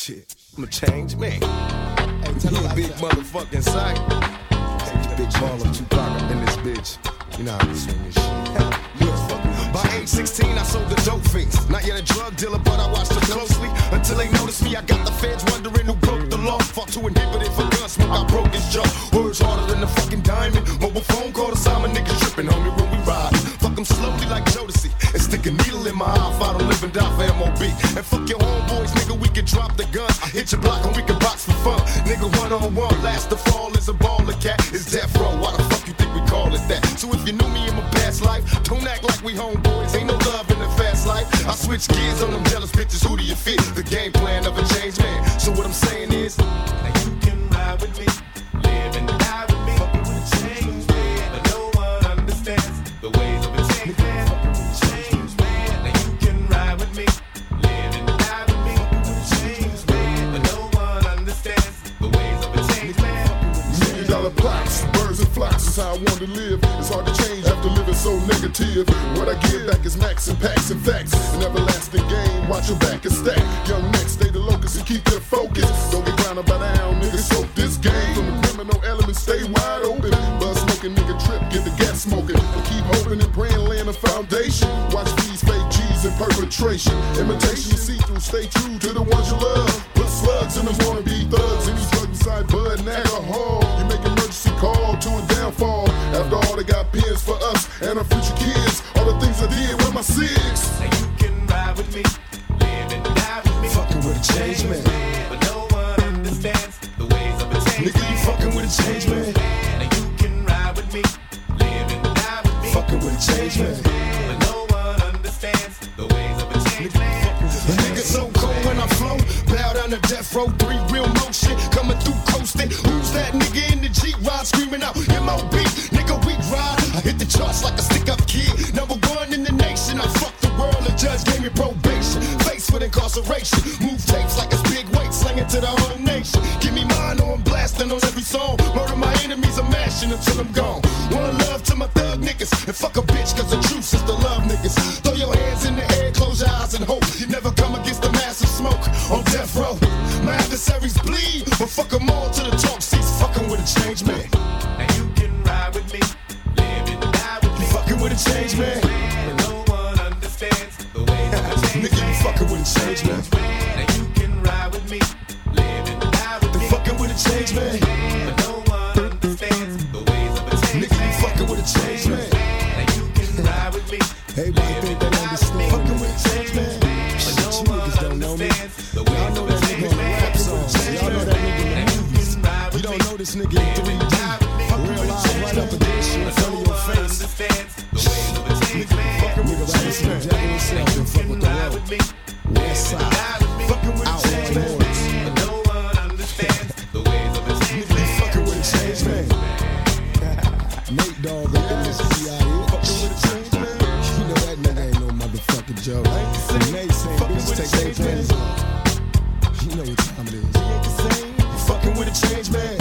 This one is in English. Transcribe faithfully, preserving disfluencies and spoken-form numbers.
Shit, I'm a change man. Hey, tell me big motherfucking sight. Hey, big baller, Tupac up in this bitch. You know how to swing this shit. By age sixteen, I sold the dope fiends. Not yet a drug dealer, but I watched them closely. Until they noticed me, I got the feds wondering who broke the law. Fought to inhibit it for gun smoke, I broke his jaw. Words harder than a fucking diamond. Mobile phone call to Simon, niggas tripping, homie, when we ride. Fuck them slowly like Jodeci. And stick a needle in my eye if I don't live and die for M O B. And fuck your homeboys, nigga, we can drop the guns. Hit your block and we can box for fun. Nigga, one on one, last to fall is a baller cat. It's death row, why the fuck you think we call it that? So if you knew me in my past life, don't act like we homeboys. Ain't no love in the fast life. I switch gears on them jealous bitches. Who do you fit? The game plan of a changed man. So what I'm saying is, now you can ride with me, live and die with me. Fucking with a changed man, but no one understands the ways of a changed man. Changed man, now you can ride with me, live and die with me. Changed man, but no one understands the ways of a changed man. Million dollar plots, birds and flocks is how I want to live. It's hard to change after living so negative. What I give back is max and packs and facts. An everlasting game, watch your back and stack. Young next, stay the locust and keep their focus. Don't get grounded by down, niggas soak this game. From the criminal elements, stay wide open. Buzz smoking, nigga trip, get the gas smoking. But keep hoping and praying, laying a foundation. Watch these fake G's in perpetration. Imitation you see through, stay true to the ones you love. Put slugs in them wannabe thugs. Any drug inside bud and alcohol. You make emergency call to a downfall. After all, they got pins for us and our future kids. All the things I did with my six. Now you can ride with me, live and die with me. fucking with a change man. But no one understands the ways of a change Nigga, you fucking with a change man. Now you can ride with me, live and die with me. Fucking with a change man. But no one understands the ways of a change man. A nigga so cold when I flow, bow down to death row, three real motion, coming through coasting. Who's that nigga in the G-Ride screaming out M O B? Nigga, we ride. I hit the charts like a stick-up kid. Number one in the nation. I fucked the world. The judge gave me probation. Face with incarceration. Move tapes like it's big weight, sling it to the whole nation. Give me mine or I'm blasting on every song. Murder my enemies, I'm mashing until I'm gone. One love to my thug niggas. And fuck a bitch, cause the truth is the love niggas. Throw your hands in the air, close your eyes and hope you never come against the massive smoke on death row. My adversaries bleed, but fuck them all to the talk seats. Fucking with a change man. Now you can ride with me, live and die with me. Fucking with a change man. But no one understands the ways of a change Nigga, you man. fucking with a change man. Now you can ride with me, live and die with They me. fucking with a change man. But no one understands the ways of a change Nigga, you man. fucking with a change man. Now you can ride with me, Everybody think they understand. Fucking with a change man. but Shit, no you one niggas don't know me. understands the Y'all ways know of a that nigga change on the rap man. songs. Y'all know that nigga in the movies. You don't know this nigga in three D. Real live right up against you in front of your face. Understands the ways of a change man. Fucking with a change man. Jack himself and fuck with the Ride world. with me, West side. Fucking with a out change man. but no one understands the ways of a change Nigga, you man. fucking with a change man. Nate Dogg up in this B I A. Fucking with a change man. You know that nigga ain't no motherfucking joke. And Nate saying bitches take their panties off. You know what time it is. You fucking with a change man.